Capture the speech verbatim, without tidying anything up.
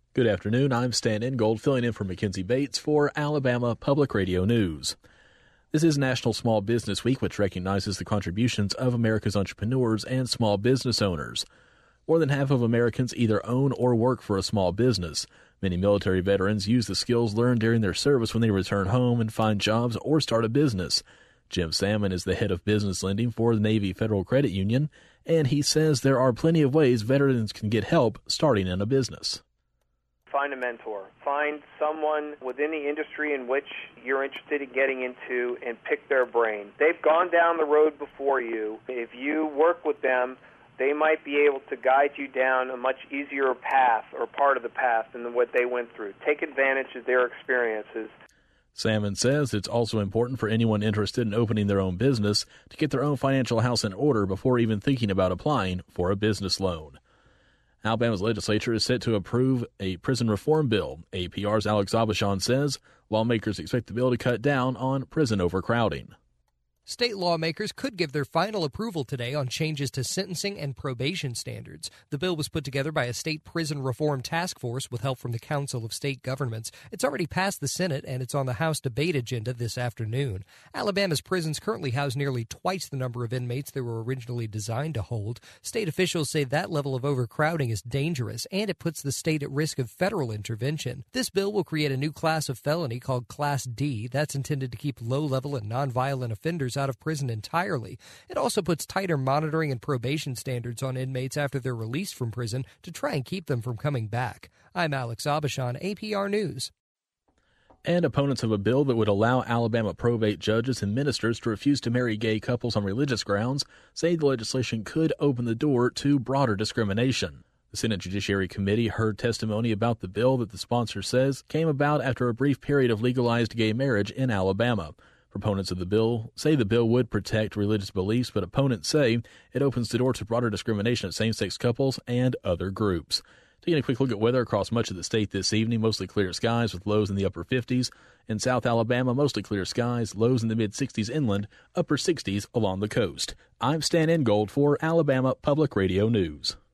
Good afternoon. I'm Stan Ingold, filling in for Mackenzie Bates for Alabama Public Radio News. This is National Small Business Week, which recognizes the contributions of America's entrepreneurs and small business owners. More than half of Americans either own or work for a small business. Many military veterans use the skills learned during their service when they return home and find jobs or start a business. Jim Salmon is the head of business lending for the Navy Federal Credit Union, and he says there are plenty of ways veterans can get help starting in a business. Find a mentor. Find someone within the industry in which you're interested in getting into and pick their brain. They've gone down the road before you. If you work with them, they might be able to guide you down a much easier path or part of the path than what they went through. Take advantage of their experiences. Salmon says it's also important for anyone interested in opening their own business to get their own financial house in order before even thinking about applying for a business loan. Alabama's legislature is set to approve a prison reform bill. A P R's Alex Aubuchon says lawmakers expect the bill to cut down on prison overcrowding. State lawmakers could give their final approval today on changes to sentencing and probation standards. The bill was put together by a state prison reform task force with help from the Council of State Governments. It's already passed the Senate, and it's on the House debate agenda this afternoon. Alabama's prisons currently house nearly twice the number of inmates they were originally designed to hold. State officials say that level of overcrowding is dangerous, and it puts the state at risk of federal intervention. This bill will create a new class of felony called Class D that's intended to keep low-level and nonviolent offenders out of prison entirely. It also puts tighter monitoring and probation standards on inmates after they're released from prison to try and keep them from coming back. I'm Alex Aubuchon, A P R News. And opponents of a bill that would allow Alabama probate judges and ministers to refuse to marry gay couples on religious grounds say the legislation could open the door to broader discrimination. The Senate Judiciary Committee heard testimony about the bill that the sponsor says came about after a brief period of legalized gay marriage in Alabama. Proponents of the bill say the bill would protect religious beliefs, but opponents say it opens the door to broader discrimination of same-sex couples and other groups. Taking a quick look at weather across much of the state this evening, mostly clear skies with lows in the upper fifties. In South Alabama, mostly clear skies, lows in the mid-sixties inland, upper sixties along the coast. I'm Stan Ingold for Alabama Public Radio News.